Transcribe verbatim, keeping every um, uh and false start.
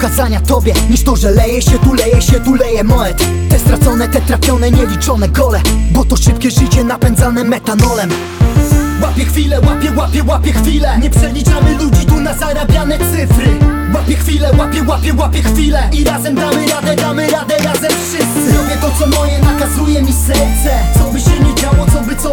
pokazania tobie, niż to, że leje się tu, leje się tu, leje moet. Te stracone, te trafione, nieliczone gole, bo to szybkie życie napędzane metanolem. Łapię chwilę, łapię, łapię, łapię chwilę. Nie przeliczamy ludzi tu na zarabiane cyfry. Łapię chwilę, łapię, łapię, łapię chwilę. I razem damy radę, damy radę, razem wszyscy. Robię to co moje, nakazuje mi serce. Co by się nie działo, co by, co